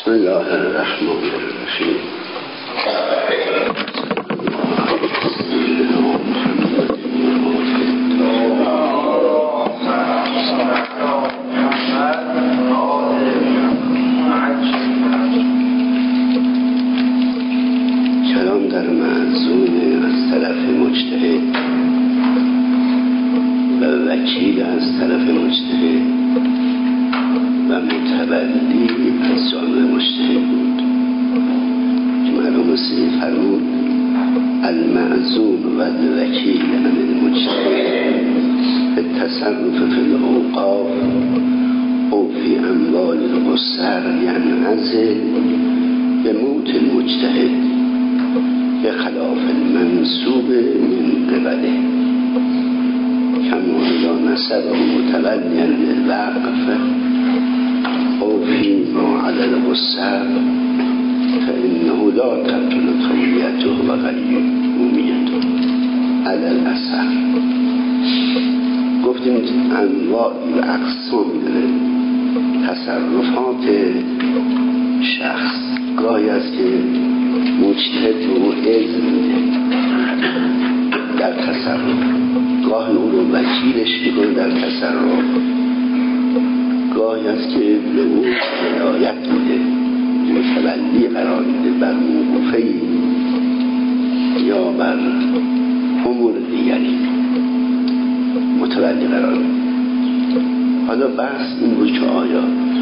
بسم الله الرحمن الرحیم. کلام در معزون از طرف مجتهد و وکیل از طرف مجتهد و متولی از جانب مجتهد بود که مرحوم سید فرمود المعزون و الوکیل عن المجتهد التصرف فی الاوقاف او فی اموال الاسر ینعزل به موت المجتهد به خلاف المنصوب من قبله کما اذا نسبه متولیا للوقف او فيما على الاسر فانه لا تبطل تولیته و قیومیته علی الاثر. گفتیم انواعی و اقسام داره تصرفات شخص. گاهی است که مجتهد رو اذن میده در تصرف، گاهی او رو وکیلش میکنه در تصرف، گاهی است که به او ولایت میده، متولی قرار میده بر موقوفه‌ای یا بر امور دیگری متولی قرار میده. حالا بحث این بود که آیا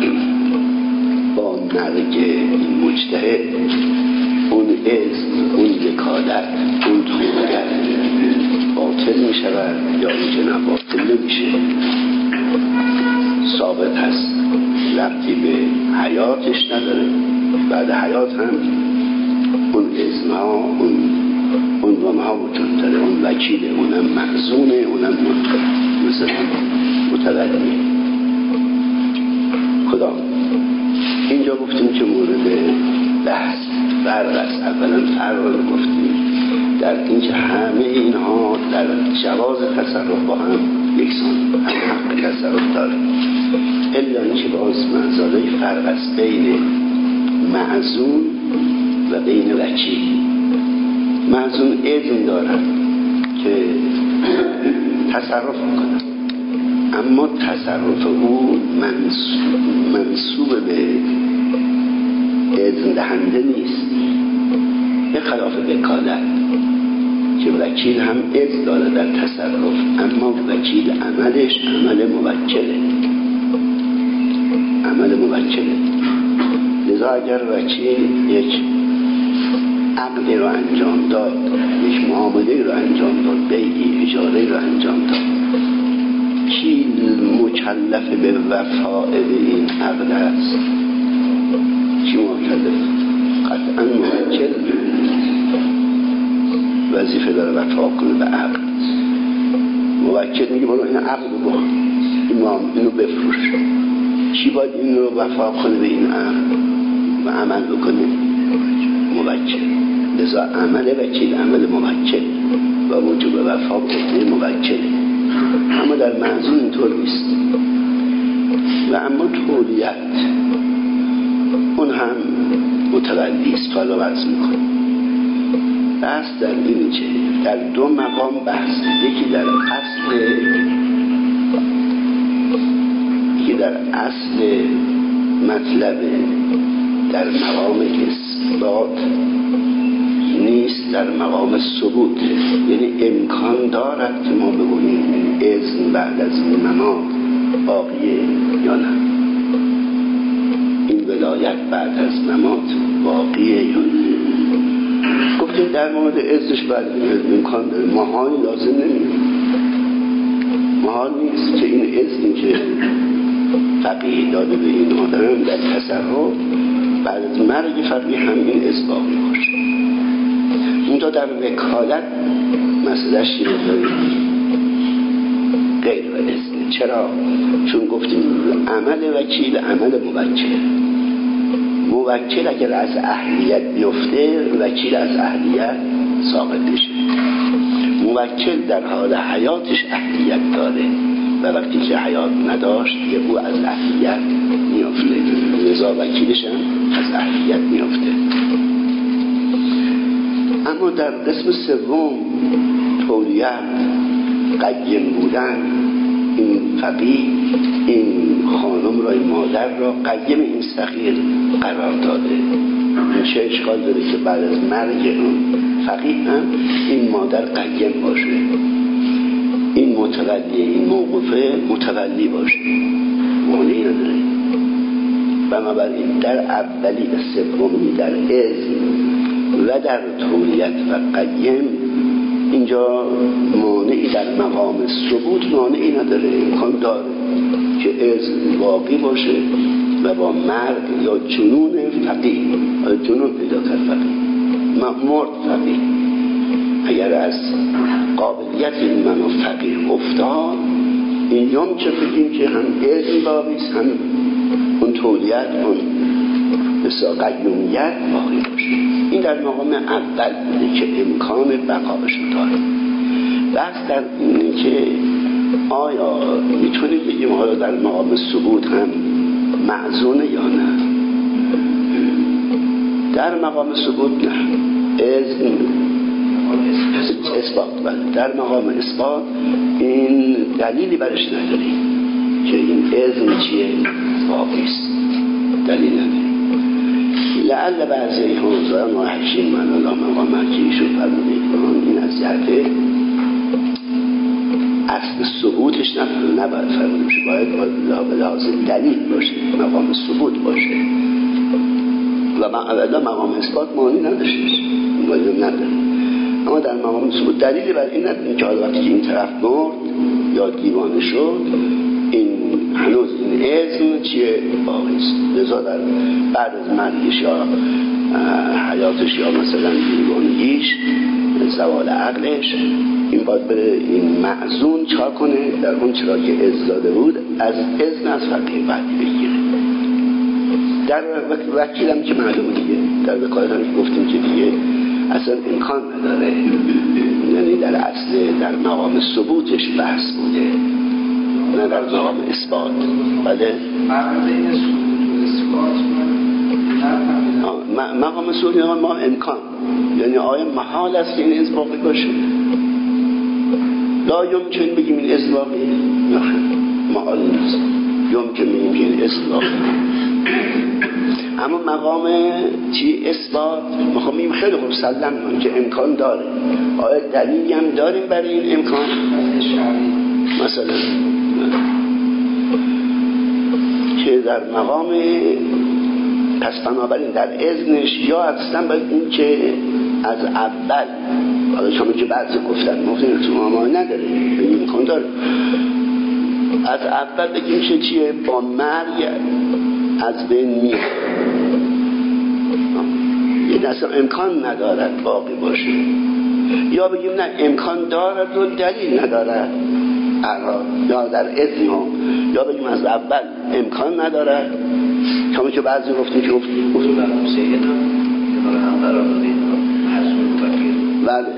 با مرگ این مجتهد اون اذن، اون وکالت، اون تولیت باطل می شود یا اینکه نه باطل نمیشه، ثابت هست، ربطی به حیاتش نداره، بعد حیات هم اون اذنها، اون عنوانها وجود داره، اون وکیله، اونم معزونه، اونم متولیه. کدام؟ اینجا گفتیم که مورد بحث فرق است. اولا فرق رو گفتیم در اینکه همه اینها در جواز تصرف با هم یکسان، هم حق تصرف داره، الا اینکه باز منزله فرق است بین معزون و بین وکیل. معزون اذن دارد که تصرف کنه، اما تصرف او منسوب به اذن دهنده نیست، به خلاف وکالت که وکیل هم اذن داره در تصرف، اما وکیل عملش عمل موکله. لذا اگر وکیل یک عقد رو انجام داد، یک معامله رو انجام داد، بیعی اجاره رو انجام داد، کی مکلف به وفاء این عقد است؟ کی مکلف؟ قطعا موکل وظیفه داره وفا کنه به عقد. موکل میگه برو این عقد رو بخور، اینو بفروش. کی باید این رو وفا کنه به این عقد و عمل بکنه؟ موکل. لذا عمل وکیل عمل موکل و وجوب وفا به عهده موکله. اما در معزون اینطور نیست. و اما تولیت اون هم متولی است. حالا وضع میکنه. بحث در این چه؟ در دو مقام بحث. یکی در اصل مطلب در مقام اثبات نیست، در مقام ثبوت. یعنی امکان دارد که ما بگوییم اذن بعد از این ممات باقیه یا نه، این ولایت بعد از ممات باقیه یا نه. گفتیم در مورد اذنش بعد امکان داره، محال لازم نمیده، محال نیست که این اذنی که فقیه داده به این آدم در تصرف بعد از مرگ فقیه هم این اذن باقی باشه. اونجا در وکالت مسئله شیره داریم غیر و اذن. چرا؟ چون گفتیم عمل وکیل عمل موکل اگر از اهلیت بیفته وکیل از اهلیت ساقط میشه. موکل در حال حیاتش اهلیت داره و وقتی که حیات نداشت دیگه او از اهلیت میافته، لذا وکیلش هم از اهلیت میافته. اما در قسم سوم تولیت، قیم بودن، این فقیه این خانم را، این مادر را قیم این صغیر قرار داده. این چه اشکال داره که بعد از مرگ اون فقیه هم این مادر قیم باشه، این متولی این موقوفه متولی باشه، معنی نداره. بنابراین در اولی سومی، در اذن و در تولیت و قیم، اینجا مانعی در مقام ثبوت مانعی نداره، امکان داره که اذن واقعی باشه و با مرگ یا جنون فقیه، جنون پیدا کرد فقیه، مرد فقیه، اگر از قابلیت این منو فقیه افتاد، این یوم که بگیم که هم اذن باقی است، هم اون تولیت، اون بسیار قیومیت باقی باشه. این در مقام اول بوده که امکان بقایش رو داره. بحث در اینه که آیا میتونیم بگیم حالا در مقام ثبوت هم معزونه یا نه؟ در مقام ثبوت نه، اذن اثبات، بله در مقام اثبات این دلیلی برش نداریم که این اذن چیه واقعی است، دلیل نداریم. لعل بعضی حوزان و حکیم من الله مقامتی شد فرمودید این از جهت اصل ثبوتش نباید فرموده بشه، باید لازم دلیل باشه، مقام ثبوت باشه و مقام اثبات معنی نداشتش، معنی نداره. اما در مقام ثبوت دلیلی بر این نداریم که حالا وقتی این طرف مرد یا دیوانه شد، این هنوز این اذن چیه باقی است. لذا در بعد از مرگش یا حیاتش یا مثلا دیوانگیش، زوال عقلش، این باید بره این معزون چا کنه در اون چرا که اذن داده بود، از اذن از فقیه بعدی بگیره. در وکیل هم که معلومه دیگه، در وکالت هم که گفتیم که دیگه اصلا امکان نداره، یعنی در اصل در مقام ثبوتش بحث بوده نه در مقام اثبات. بله مقام ثبوت یعنی ما امکان، یعنی آیا محال است که این اذن واقعی باشه؟ لا یمکن بگیم این اذن واقعی، نه محال نیست، یمکن بگیم که این اذن واقعی. اما مقام چی اثبات میخوام بگیم خیلی خوب سلم کنیم که امکان داره. آیا دلیلی هم داریم برای این امکان؟ مثلا که در مقام پس بنابراین در اذنش یا اصلا باید این که از اول، حالا شما که بعضی گفتن مفتین تو ما نداره، این امکان داره از اول بگیم که چیه با مرگ از بین میاد، این اصلا امکان ندارد باقی باشه، یا بگیم نه امکان دارد و دلیل ندارد یا در اذن، یا بگیم از اول امکان ندارد، شما که بعضی گفتیم که گفتیم برام سیدم که هم قرار داده اینا محضور فقیر، بله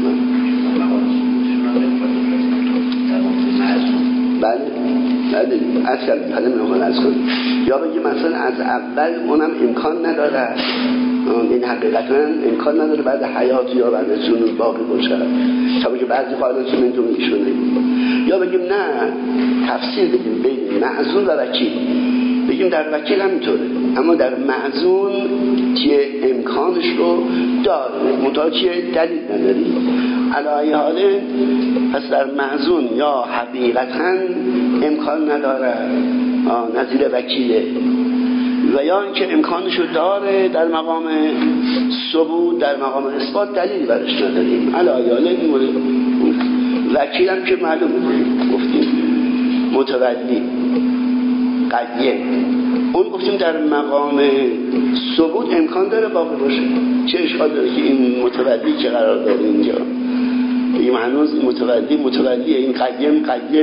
بله اصلا کلمه نخواه از کنیم، یا بگیم مثلا از اول اونم امکان نداره، این حقیقتا امکان نداره بعد حیات یا بعد جنون باقی باشه، شما که بعضی قائلتون اینطور میشونه، یا بگیم نه تفسیر بگیم بین معزون و وکیل، بگیم در وکیل هم اینطوره، اما در معزون چیه امکانش رو داره، منتها چیه دلیل نداری. علی حال پس در معزون یا حقیقتا امکان نداره نظیر وکیله، و یا اینکه امکانش رو داره در مقام ثبوت، در مقام اثبات دلیل برش نداریم. علی حال این وکیل هم که معلوم گفتیم متولی قیم، اون گفتیم در مقام ثبوت امکان داره باقی باشه، چه اشکال داره که این متولی که قرار داره اینجا بگیم هنوز این متولیه، این قیمه،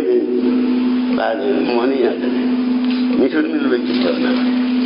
بله معنی نداره، میتونیم این رو بگیم یا نه؟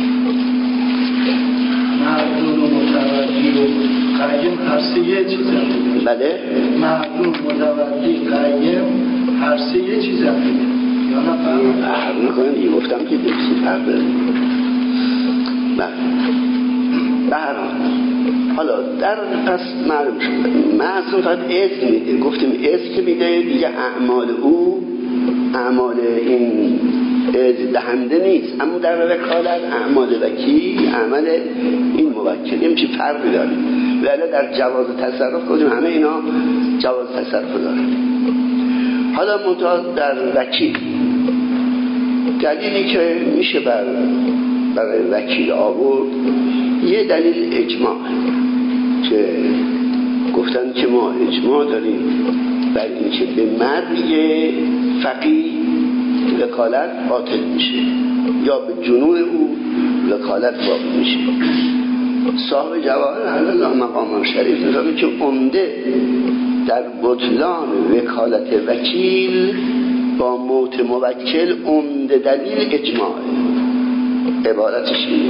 معدون و متولی و قیم هر سه یه چیز هم، بله معدون متولی قیم هر سه یه چیز هم یا نه؟ فرق میکنم، گفتم که دیگه فرق داره. بله به هر حال حالا در پس معلوم شد معصوم فقط اذن میده. گفتیم اذن میده دیگه، اعمال این اذن دهنده نیست، اما در وکالت اعمال وکیل عمل این موکل یه چی فرقی داره. ولی در جواز تصرف کدوم همه اینا جواز تصرف داره. حالا منتها در وکیل دلیلی که میشه برای وکیل آورد یه دلیل اجماع که گفتن که ما اجماع داریم بر این که به مرگ فقیه وکالت باطل میشه یا به جنون او وکالت باطل میشه. صاحب جواهر الله مقام شریف میگه که عمده در بطلان وکالت وکیل با موت موکل عمده دلیل اجماع. عبارتش اینه.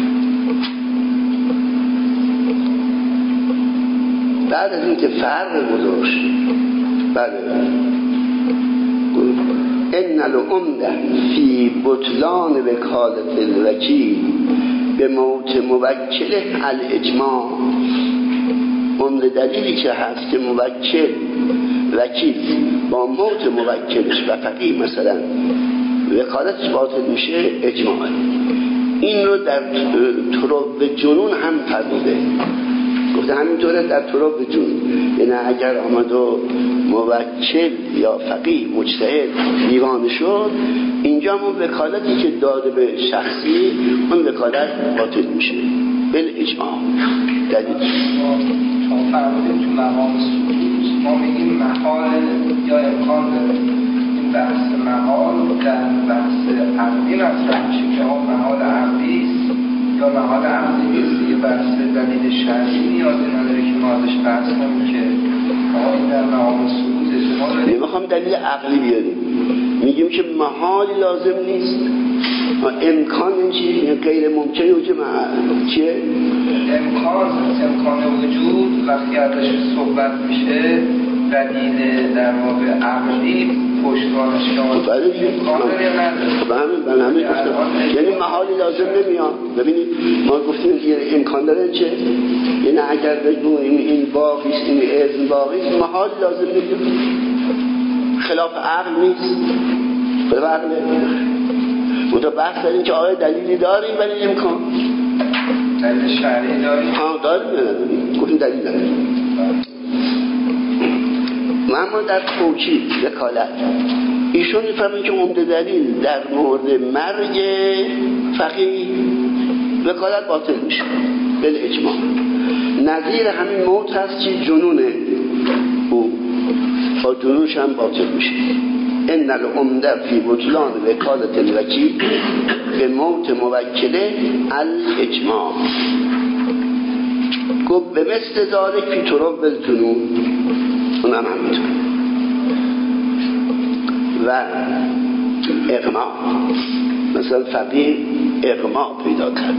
بعد از اینکه فرق گذاشت بله ان العمده فی بطلان وکالت الوکیل به موت موکله الاجماع، عمده دلیلی که هست که وکیل با موت موکلش و فقیه مثلا وکالتش باطل میشه اجماع. این رو در طرق جنون هم فرموده، گفته همینطوره در طرق جنون. یعنی اگر آمد و موکل یا فقیه مجتهد دیوانه شد، اینجا اون وکالتی که داده به شخصی اون وکالت باطل میشه بالاجماع. دلیل چون فرمودیم تو مقام سکوت ما میگیم محال یا امکان داره. این بحث محال در بحث عقلی مطرح میشه که اون محال عقلی است یا محال عقلی نیست. یه بحث دلیل شرعی نیازی نداره که ما ازش بحث کنیم که این در مقام سکوت اجماع داریم. نمیخوام دلیل عقلی بیاریم، میگیم که محالی لازم نیست. امکان چیه؟ غیر ممکنه و چیه؟ امکان وجود وقتی ازش صحبت میشه دلیل در واقع عقلی پشتوانش شما امکان داره یا نداره؟ همین گفتم یعنی محالی لازم نمیاد. ببینید ما گفتیم که امکان داره چه؟ یعنی اگر بگیم این باقیست، این اذن باقیست، محالی لازم نمیاد، خلاف عقل نیست. خلاف عقل منطقه بحث داریم که آیا دلیلی داریم ولی امکان دلیل شرعی داریم؟ داریم یا نداریم؟ گفتیم دلیل داریم. اما در توکید وکالت ایشون میفهمن که عمده دلیل در مورد مرگ فقیه وکالت باطل میشه بالاجماع. نظیر همین موت هست که جنون او با جنونش هم باطل میشه. ان العمده فی بطلان وکالت الوکیل به موت موکله الاجماع. گفت به مثل ذالک فی طرق الجنون، اونم همینطور. و اغماء مثلا فقیه اغماء پیدا کرد،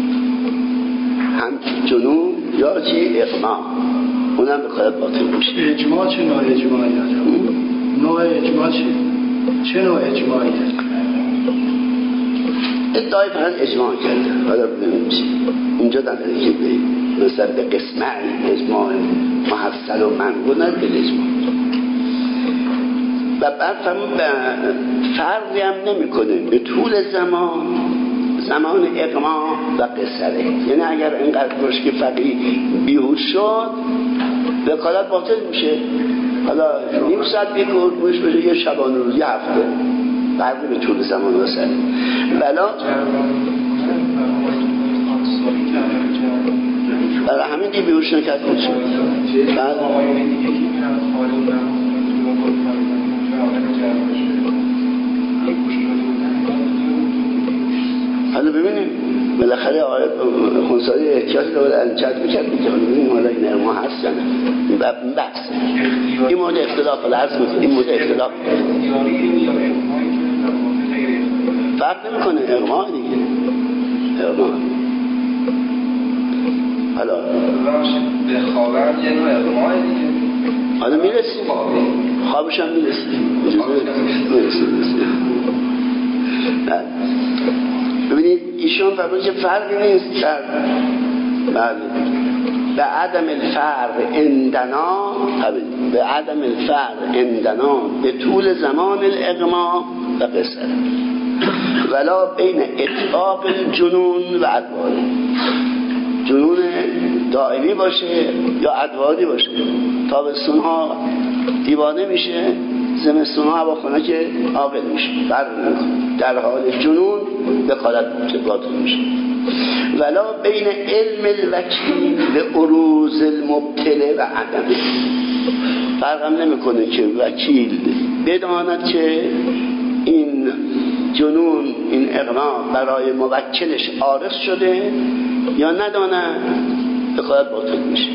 هم جنون یا چی اغماء، اونم به خودت باطل میشه. اجماع چه نوع اجماعی هست؟ نوع اجماع چه نوع اجماعی هست؟ ادعای فقط اجماع کرده. حالا ببینیم چی اینجا در که مثلا به قسمعی اجماع محصل و منقول ند به اجماع. و بعد فرقی هم نمی کنه به طول زمان اقماع و قصره. یعنی اگر اینقدر باشه که فقیه بیهوش شد وکالت باطل میشه. حالا نیم ساعت بیهوش بشه، یه شبانه روز، یه هفته، فرقی به طول زمان واسه بلا. برای همین دیگه بیهوش نکرد بود شد. حالا ببینیم بالاخره آقای خونسایی احتیاطی رو انچت میکرد دیگه. حالا ببینیم حالا این ارما هست یا نه. این بحث این مورد اختلاف العرض میکنه. این مورد اختلاف فرق نمیکنه. ارما دیگه ارما. حالا به خوابم یه نوع ارما دیگه. حالا میرسیم خوابش هم میرسیم. ببینید ایشون فرمود که فرقی نیست در به عدم الفرق عندنا، به عدم الفرق عندنا به طول زمان الاغما و قصر، ولا بین اطلاق الجنون و ادواره. جنون دائمی باشه یا ادواری باشه. تابستونها دیوانه میشه، زمستونها هواخونه که عاقل میشه، در حال جنون وکالت باطل میشه. ولا بین علم الوکیل به عروض المبتله و عدم. فرقم نمیکنه که وکیل بداند که این جنون، این اغما برای موکلش عارض شده یا نداند، وکالت باطل میشه.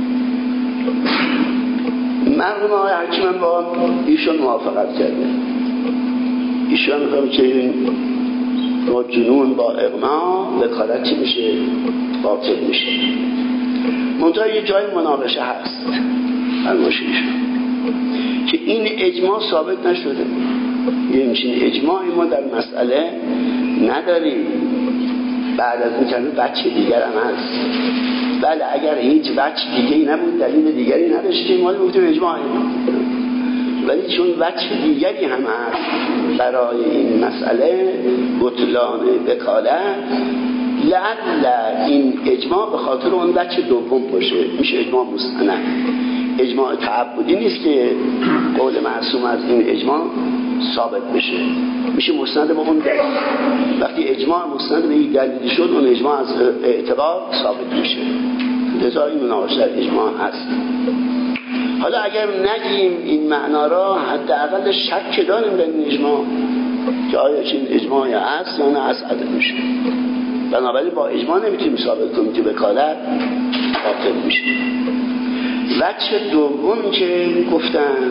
مرحوم آقای حکیم با ایشون موافقت کرده. ایشون میگه که با جنون با اغما وکالت چی میشه؟ باطل میشه. منتها یه جای مناقشه هست فرمایشش که این اجماع ثابت نشده. یه همچین اجماعی ما در مسئله نداریم. بعد از این کلمه بچه دیگر هم هست. بله اگر هیچ بچه دیگری نبود، دلیل دیگری نداشتیم، ما گفتیم اجماعی. ولی چون بچه دیگری هم هست برای این مسئله بطلان وکالت، لعل این اجماع به خاطر اون بچه دوم باشه، میشه اجماع مستند. اجماع تعبدی نیست که قول معصوم از این اجماع ثابت بشه، میشه مستند به اون دلیل. وقتی اجماع مستند به این دلیل شد، اون اجماع از اعتبار ثابت میشه. لذا این مناقشه در اجماع هست. حالا اگر نگیم این معنا را، حداقل شک داریم به این اجماع که آیا این اجماعی هست یا نه اسعد میشه. بنابراین با اجماع نمیتونیم ثابت کنیم که وکالت باطل میشه. وجه دوم که گفتن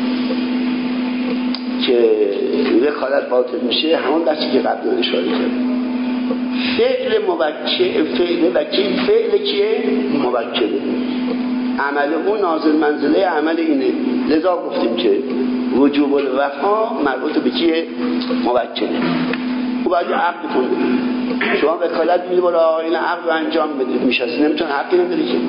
که وکالت باطل میشه، همون بچه که قبلا اشاره کرد، فعل موکل، فعل وکیل، فعل کیه؟ موکله. عمل اون نازل منزله عمل اینه. لذا گفتیم که وجوب الوفا مربوط به کیه؟ موکله. او باید عقد کنه. شما وکالت میدی برای این عقد رو انجام بده، میشه نمیتونه حقی نداری که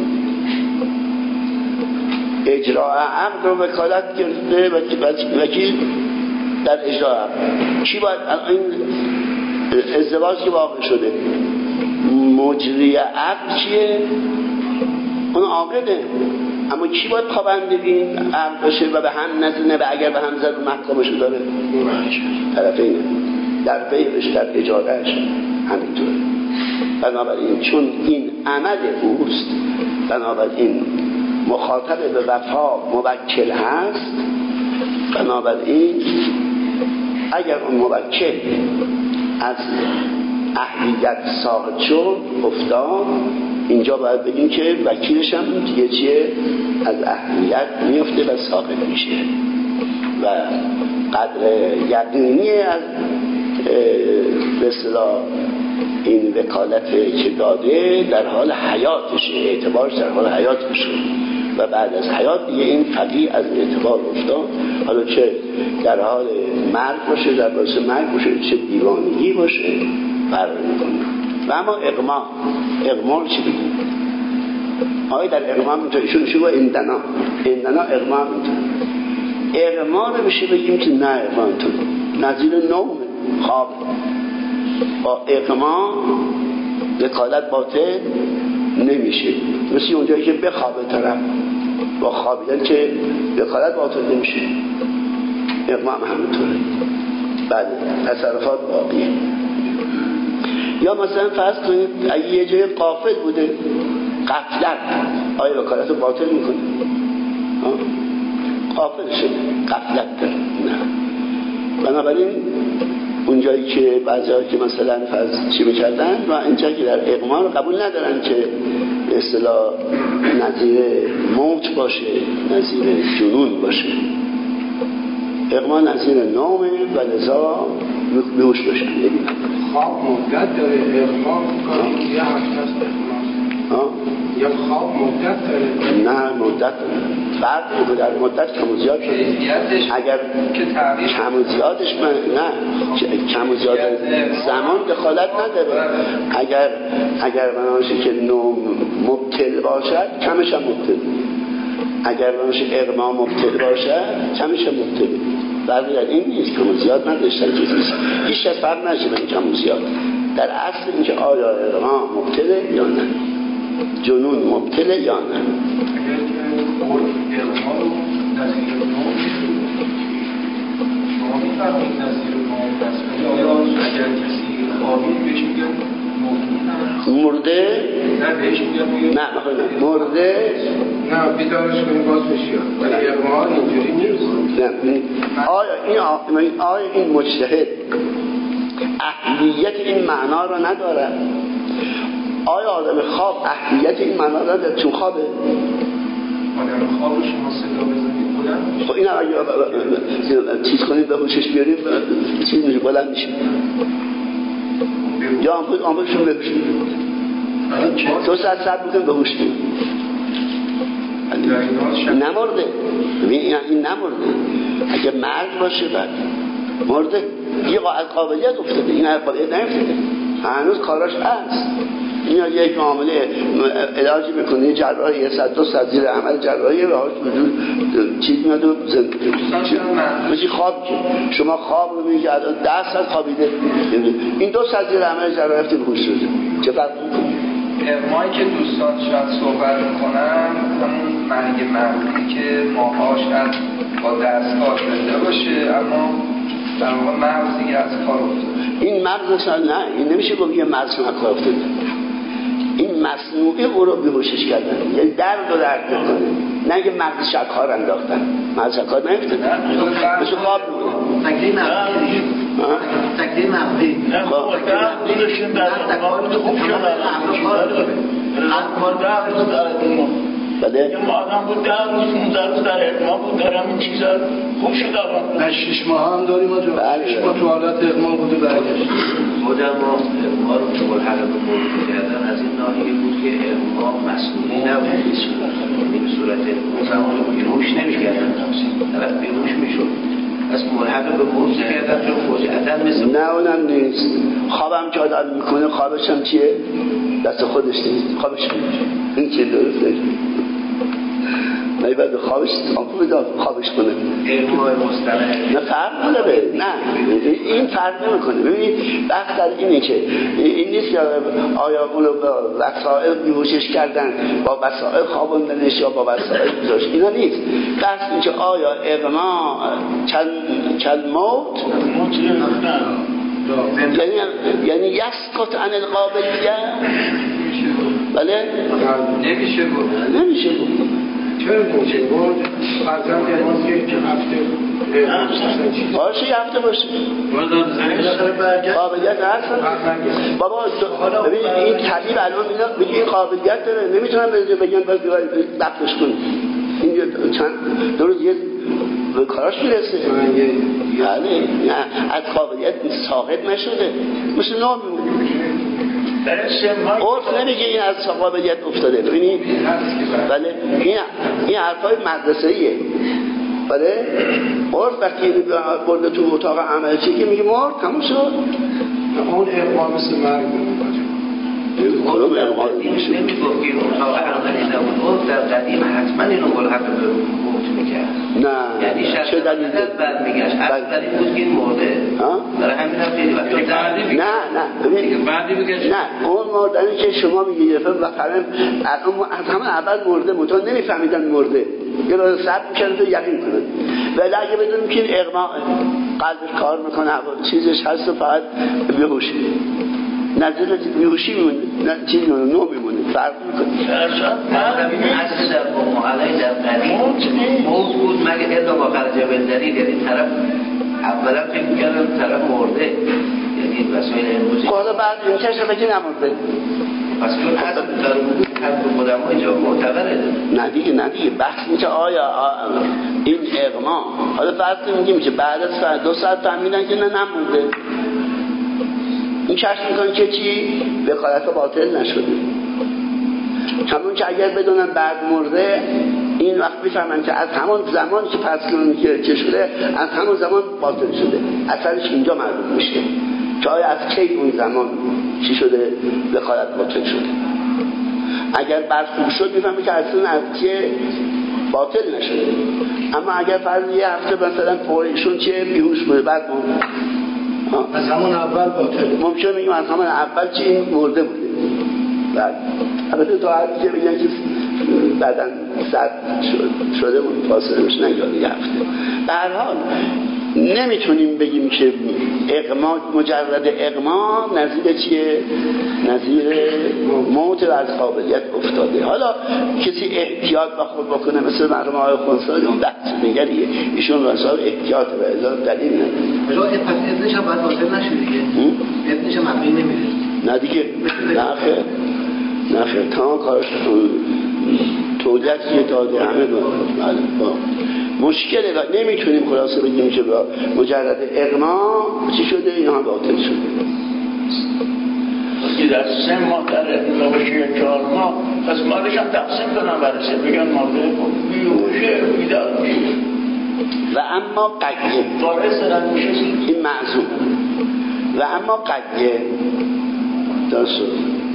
اجراء عقد رو وکالت کرده وکیل در اجراء عقد. چی باید این ازدواج که واقع شده، مجری عقد چیه؟ اون عاقده. اما کی باید پابند این عقد باشه و به هم نزنه و اگر به هم زد محکمشو داره؟ طرفینه، در بیعش، در اجارهش همینطوره. بنابراین چون این عمل اوست، بنابراین مخاطب به وفا موکل هست. بنابراین اگر اون موکل از اهلیت ساقط شد، افتاد، اینجا باید بگیم که وکیلش هم دیگه چیه؟ از اهلیت میفته و ساقط میشه و قدر یقینی از به اصطلاح این وکالت که داده در حال حیاتشه، اعتبارش در حال حیاتشه و بعد از حیات دیگه این فقیه از اعتبار افتاد. حالا چه در حال مرگ باشه، در باعث مرگ باشه، چه دیوانگی باشه، فرق میکنه. و اما اغما چی بگیم؟ آیا در اغما میتونه شو اندنا اغما میتونه. اغما رو میشه بگیم که نه اغما میتونه نظیر نومه، خواب. با اغما وکالت باطل نمیشه، مثل اونجایی که بخوابه طرف، با خوابیدن که وکالت باطل نمیشه. اغما هم همینطوره. بله، تصرفات باقیه. یا مثلا فرض کنید اگه یه جای غافل بوده، غفلت، آیا وکالت رو باطل میکنه؟ غافل شده، غفلت داره، نه. بنابراین اونجایی که بعضی‌ها که مثلا فرض چی میکردن و اینجا که در اغما رو قبول ندارن که به اصطلاح نظیر موت باشه، نظیر جنون باشه. اغما نظیر نامه و لذا بیهوش باشن. خواب مدت داره، اغما کنید یه هفته است اغما. یا خواب مدت داره؟ نه مدت داره، فرق میکنه در مدت کم و زیاد شده. اگر کم و زیادش نه کم و زیاد زمان دخالت نداره. اگر بناشه که نوم مبتل باشد کمش هم مبتل، اگر بناشه اغما مبتل باشد کمش هم مبتل. فرقی در این نیست، کم و زیاد نداشتن چیزیست، هیچ از فرق نشه بین کم و زیاد. در اصل اینکه آیا اغما مبتله یا نه، جنون مبتله یا نه. اگر اغما رو نظیر نوم شما میفرمایید نظیر نوم دست آیا اگر کسی خوابید بهش میگن مرده؟ نه بهش میگن نه مرده؟ نه بیدارش کنیم باز بشید ولی اغما اینجوری نیست. آیا این مجتهد اهلیت این معنا رو نداره؟ آیا آدم خواب اهلیت این معنا رو نداره؟ چون خوابه آدم خواب رو شما صدا بزنید بلند خب این هم اگه چیز کنیم به هوشش بیاریم چیز میشه بلند میشه یا آمپولشون بهوشیم 2 ساعت صبر میکنیم به هوش میاد نمرده. این نمرده. اگه مرد باشه بعد مرده یه قابلیت افتاده، این قابلیت نیفتاده، هنوز کاراش هست. این یک معامله علاجی میکنه، جراحی 100-2 ساعت زیر عمل جراحی راهش وجود چیز میاد و زندگی میشه. خواب که شما خواب رو میگید 10 ساعت خوابیده، این 2 ساعت زیر عمل جراحی رفته به هوش شده، چه فرق میکنه؟ مایی که دوستان شاید صحبت میکنن همون مرگ مغزی که ماهاش از با دستگاه زنده باشه اما در واقع مغزی از کار افتاده. این مغز نه، این نمیشه گفت یه مغز از کار افتاده، این مصنوعی او رو بیهوشش کردن، یعنی درد میکنه، نه یه مغز شکار انداختن، مغز شکار نیفتاده، مثل خواب میکنه. تکلیه مغزی تکلیه مغزی درد داشتیم در اقامت خوب شدن بله ما آدم بود 10 روز 15 روز در اقما بود، دارم این چیزا خوب شد آقا. نه 6 ماه هم داریم آجا. 6 ماه تو حالت اقما بوده برگشت. خودم اقما رو که ملحق به موضوع کردن از این ناحیه بود که اقما مصنوعی نبود، به صورت زمان بیهوش نمی‌کردن، طرف بیهوش میشد. از ملحق به موضوع کردن چون فوجعتا مثل نه اونم نیست. خوابم که آدم میکنه خوابش هم چیه؟ دست خودش نیست، خوابش میشه. این چه درسته؟ باید خوابش خوابش کنه. علمای مستند نه فرق نداره، نه این فرق نمیکنه. ببینید بحث در اینه که این نیست که آیا اون رو با وسائل بیهوشش کردن، با وسائل خوابوندنش یا با وسائل بیهوش، اینا نیست. بحث این که آیا اغما کل موت یعنی یسقط عن القابلیه. بله نمیشه گفت چرا نمیشه گفت؟ فرزند اماز که هفته باشه یه هفته باشه قابلیت هست. بابا ببینید این طبیب الان میگه این قابلیت داره، نمیتونم بگم دفعش کنیم، این چند دو روز یه به کاراش میرسه. بله از قابلیت ساقط نشده، مثل نام میمونه. عرف نمیگه این از قابلیت افتاده. ببینید بله این حرفای مدرسه‌ایه. بله عرف وقتی برده تو اتاق عمل چی که میگه مرد تموم شد. اون اقما مثل مرگ کلوم اقما نمیگفت که اتاق عملی نبود، اون در قدیم حتما اینو ملحق به موت میکرد. نه یعنی چه دلیل بعد میگشت اصلا این بود که این مرده برای همین هم خیلی نه اون مردنی که شما میگید مثلا از همه اول مرده متون نمیفهمیدن مرده، یه رو صبر میکنن و یقین کنن. ولی اگه بدونیم که این اغما قلبش کار میکنه چیزش هست و فقط بیهوشی نظر بیهوشی میمونه، چیزی میمونه، نو میمونه، فرق میکنه. اصل در محاله در قدیم موت بود مگه الا با خرجه بندری، یعنی طرف اولا فکر میکردن طرف مرده، یعنی وسایل امروزی حالا بعد این کشف بگی نمرده، پس چون اصل در وجود حد خودم ها اینجا معتبره. نه دیگه بحث این که آیا این اغما حالا فرض میگیم که بعد از 2 ساعت فهمیدن که نه نمرده، این کشف میکنه که چی؟ وکالت باطل نشده. همون که اگر بدونن بعد مرده این وقت میفهمن که از همون زمان که پس که شده از همون زمان باطل شده، اثرش اینجا معلوم میشه که آیا از کی اون زمان چی شده وکالت باطل شده. اگر برخوب شد میفهمه که اصلا از چه باطل نشده. اما اگر فرض یه هفته مثلا پوریشون چه بیهوش بوده بعد از همون اول باطل ممکنه بگیم از همون اول چی این مرده بوده. بعد البته تا حدی که بگن که بعداً صد شده اون فاصله بشه نگاه یه هفته. به هر حال نمیتونیم بگیم که اغما مجرد اغما نظیر چیه؟ نظیر موت و از قابلیت افتاده. حالا کسی احتیاط با خود بکنه مثل مرحوم آقای خونساری اون بحث دیگریه، ایشون راسال احتیاط و الا دلیل نداره. پس اذنش هم باید باطل نشه دیگه، اذنش هم مبنی نمیره. نه دیگه نه خیر تمام کارش تولیت داده همه با مشکله و نمیتونیم خلاصه بگیم که با مجرد اغما چی شده اینها باطل شده. که در 3 ماه در اغما باشه یا 4 ماه پس مالش هم تقسیم کنم برسه بگن مرده بیهوشه بیدار میشه و اما قدیه وارث رد میشه این معصوم و اما قدیه درست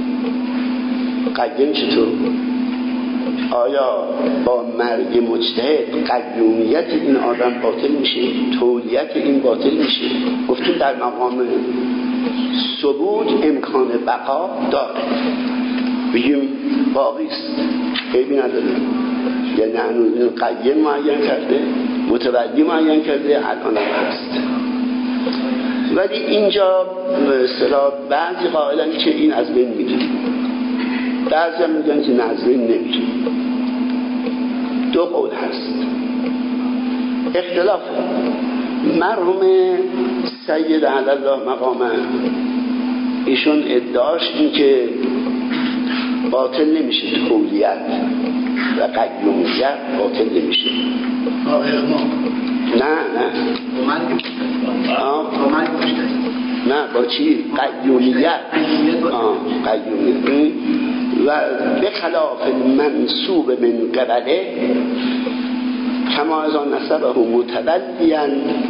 قدیم چطور؟ آیا با مرگ مجتهد قیومیت این آدم باطل میشه؟ تولیت این باطل میشه؟ گفتیم در مقام ثبوت امکان بقا داره، بگیم باقیست عیبی نداره، یعنی هنوز این قیم معین کرده متولی معین کرده الان هست. ولی اینجا به اصطلاح بعضی قائلن که این از بین میره، بعضی هم میگن که نظری نمیره. 2 قول هست اختلاف. مرحوم سید علی الله مقامه ایشون ادعاش این که باطل نمیشه تولیت و قیومیت باطل نمیشه. نه نه با چی؟ قیومیت قیومیت و به خلاف منصوب من قبله کما از آن نسبه متولیا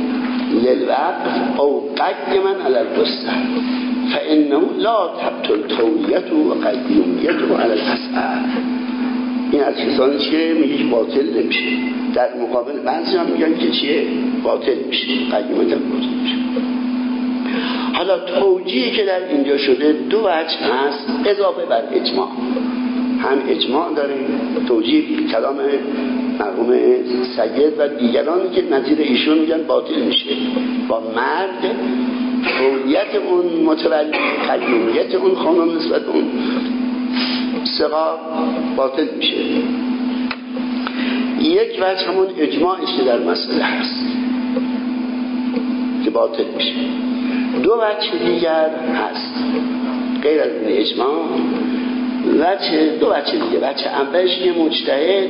للوقف او قیما علی القصه فانه لا تبطل تولیته و قیومیته علی الاسعار. این از کسانی که میگه باطل نمیشه. در مقابل بعضی هم میگن که چیه؟ باطل میشه، قیومیت هم باطل میشه. حالا توجیهی که در اینجا شده 2 وجه هست اضافه بر اجماع. هم اجماع داریم توجیه کلام مرحوم سید و دیگرانی که نظیر ایشون میگن باطل میشه با مرگ تولیت اون متولی قیومیت اون خانم نسبت اون سقا باطل میشه. یک وجه همون اجماعی که در مسئله هست که باطل میشه. 2 وجه دیگر هست غیر از این اجماع. 2 وجه دیگه. وجه اولش که مجتهد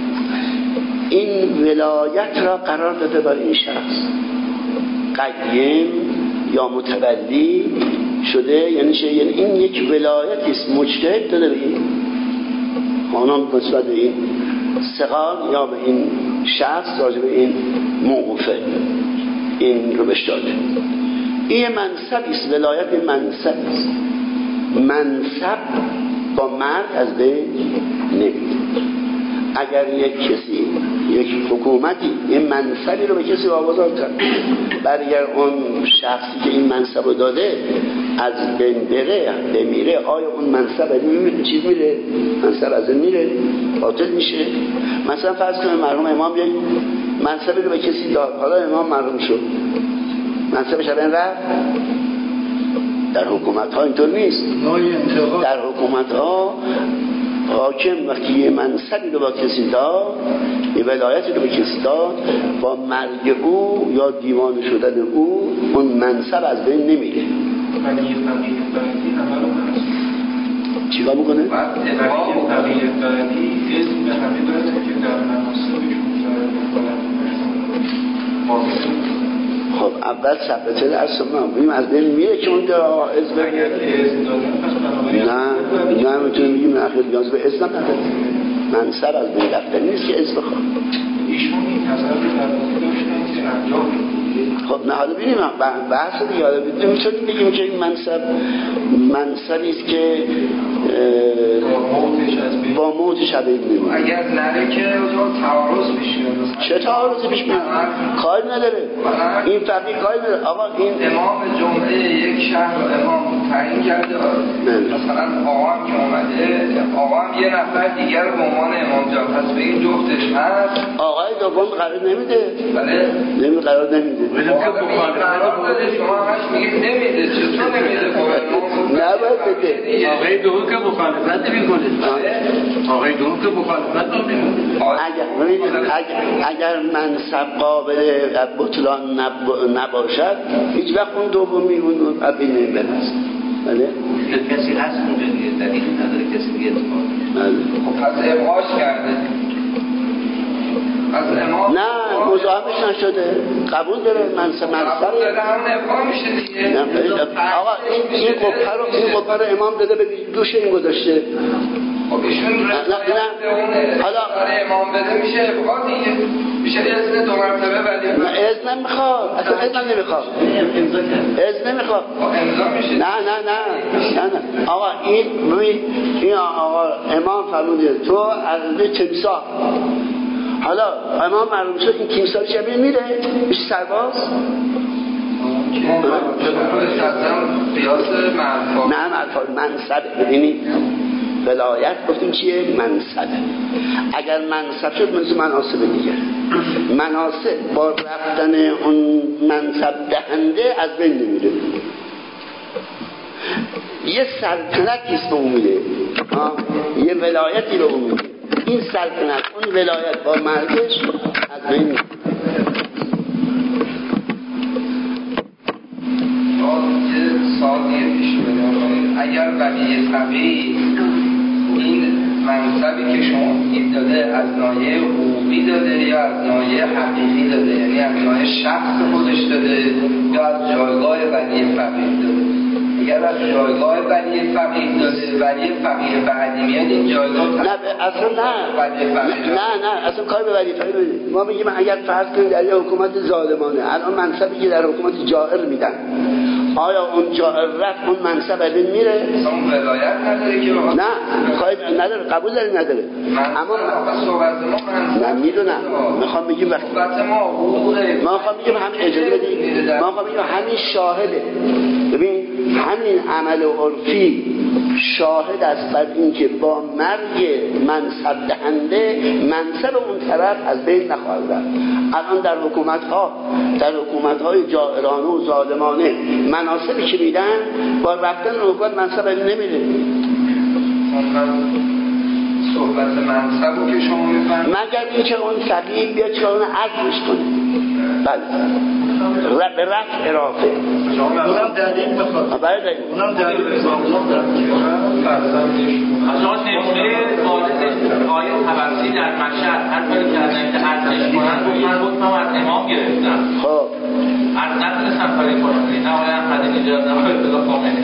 این ولایت را قرار داده بر این شخص قیم یا متولی شده، یعنی این یک ولایتی است مجتهد داده به این خانم نسبت به این ثقال یا به این شخص راجع به این موقوفه این رو بهش داده. این منصبی است، ولایت منصب است. منصب با مرگ از بین نمیره. اگر یک کسی یک حکومتی این منصبی رو به کسی واگذار کرد بعد اگر اون شخصی که این منصب رو داده از بین بمیره آیا اون منصب چیز میره؟ منصب از این میره؟ باطل میشه؟ مثلا فرض کنیم مرحوم امام یک منصبی رو به کسی داد، حالا امام مرحوم شد منصبش از بین رفت. در حکومت ها اینطور نیست. در حکومت ها حاکم وقتی یه منصبی رو با کسی داد یه ولایتی رو به کسی داد با مرگ او یا دیوانه شدن او اون منصب از بین نمیره. چیکار میکنه؟ خب اول ثبته اصلا بیم از بین میره که اون در آقایز بگه نه میتونیم بگیم اخیر نیاز به اذن نداره. منصب از بین رفتن نیست که اذن بخواد. ایشون این نظر رو در واقع داشتن که انجام خب نه حالا ببینیم بحث دیگه. حالا میتونیم بگیم که این منصبی است که با موتش از بین میره. اگر نره که تعارض میشه. چه تعارضی پیش میاد؟ کاری نداره. این فقیه کاری نداره. آقا این امام جمعه یک شهر رو امام تعیین کرده. مثلا آقا هم که اومده، آقا هم یه نفر دیگر رو به عنوان امام جا پس به این جفتش هست. آقای دوم قرار نمیده. بله نمیده قرار نمیده. قرار داده شما همش میگید نمیده. چطور نمیده؟ نباید بده. آقای دوم که مخالفت نمی‌کنه. آقای دوم که مخالفت نمی‌کنه. اگر منصب قابل بطلان نباشد هیچ وقت اون دومی اون ابی نمی‌برست. بله کسی هست اونجا دیگه دلیل نداره کسی دیگه اتفاق. بله خب پس ابعاش کرده. نه مزاحمش نشده، قبول داره منصب داره همون ابقا میشه دیگه. آقا این قبه رو امام داده به دوش این گذاشته. خب ایشون حالا امام بده میشه ابقا دیگه، میشه اذن دو مرتبه ولی نه اذن نمیخواد، اصلا اذن نمیخواد، اذن نمیخواد، امضا میشه. نه آقا این آقا امام فرموده تو از تمساح، حالا امام معلوم شد این تیمسار شبیه میره میشه سرباز. نه منصب. ببینید ولایت گفتیم چیه؟ منصب. اگر منصب شد مثل مناصب دیگه، مناصب با رفتن اون منصب دهنده از بین نمیره. یه سلطنتیست به اون میده، یه ولایتی به اون میده. این سلطنت اون ولایت با مرگش از بین میره. یه سالیه پیش بدم، اگر ولی فقیه این منصبی که شما این داده از ناحیه حقوقی داده یا از ناحیه حقیقی داده، یعنی از ناحیه شخص خودش داده یا از جایگاه ولی فقیه داده. اگر از جایگاه ولی فقیه داده، ولی فقیه بعدی میاد این جایگاه نه اصلا نه اصلا کار به ولی فقیه بده. ما میگیم اگر فرض کنید در حکومت ظالمانه الان منصبی که در حکومت جائر میدن، آیا اون جائر رفت اون منصب از بین میره؟ اون ولایت نداره که نه خواهید نداره، قبول داری نداره. اما صحبت ما من میدونم، میخوام بگیم وقتی ما میخوام بگیم همین اجازه بدید، ما میخوام بگیم همین شاهده. ببین همین عمل عرفی شاهد است بر این که با مرگ منصب دهنده منصب اون طرف از بین نخواهد رفت. الان در حکومت‌های جائرانه و ظالمانه مناصبی که میدن با رفتن حکومت منصب از نمیره. صحبت منصبو که شما میفهمید مگر اینکه اون فقیه بیاد که اون عدلش کنه. بله به رفع رافع اونم دلیل میخواد. بله اونم دلیل میخواد. شما نمونه وارد آیه طبرسی در مشهد هر کاری کردن که عدلش کنن من حکمم از امام گرفتم. خب از نتونستم کاری کنم. نه آقای احمدی نژاد نه آقای عبدالله خامنه‌ای.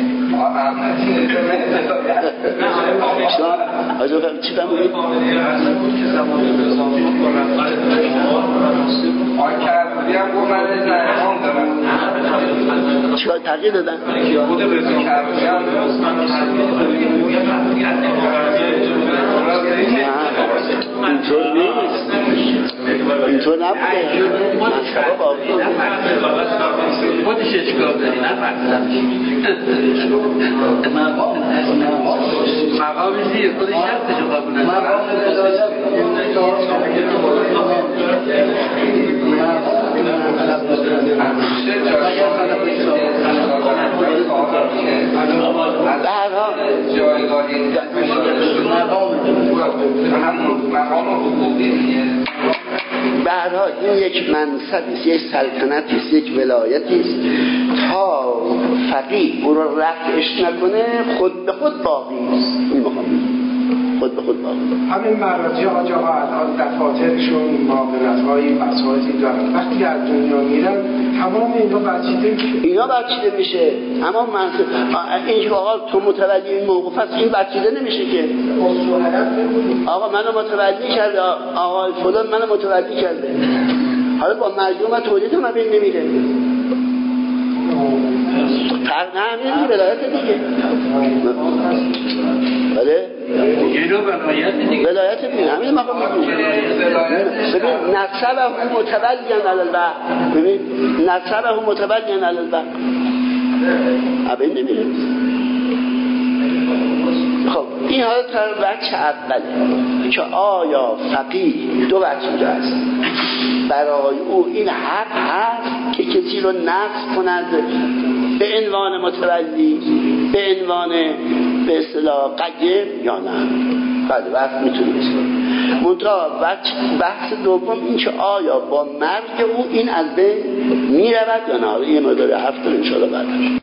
شما آجا فرم چی فرمودید؟ آقای کربودی هم گفت من از امام دارم. چیکار تغییر دادن؟ کربودی هم اینطور نیست، اینطور نبوده. منصبه باقی خودش اشکال داری نفرد مقام زیر خودش شرطشو قبول نداره. به هر حال به هر حال این یک منصبی است، یک سلطنتی است، یک ولایتی است. تا فقیه او را رفعش نکنه خود به خود باقی است. این مقام خود خود به خود باقی. همین مراجع آقا الان دفاترشون معاونت‌های بساطی دارن، وقتی از دنیا میرن تمام اینا بچیده میشه. اما این آقا تو متوجه این موقف هست، این بچیده نمیشه که آقا منو متوجه کرده، آقا فلان منو متوجه کرده، حالا با مجموع تولید من بین نمیره فرق همین ولایت دیگه. بله اینو ولایت دیگه همین مقام میگه. ببین نسبه متبین علی البحر، ببین نسبه متبین علی البحر همین نمیره. خب این حالا تا بچه اوله که آیا فقیه دو بچه هست برای او این حق هست که کسی رو نقض کند به عنوان متولی، به عنوان به اصطلاح قیم یا نه؟ بله وقت میتونید منتها بحث دوم این که آیا با مرگ او این از بین میرود یا نه؟ یه مقدار هفته انشاءالله بعدش